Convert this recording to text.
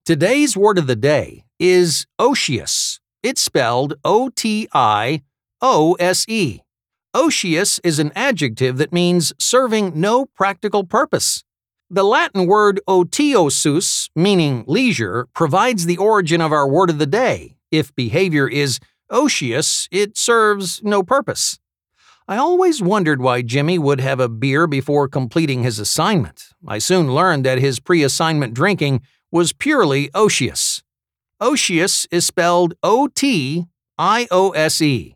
Today's word of the day is otious. It's spelled O-T-I-O-S-E. Otious is an adjective that means serving no practical purpose. The Latin word otiosus, meaning leisure, provides the origin of our word of the day. If behavior is otious, it serves no purpose. I always wondered why Jimmy would have a beer before completing his assignment. I soon learned that his pre-assignment drinking was purely otious. Otious is spelled O-T-I-O-S-E.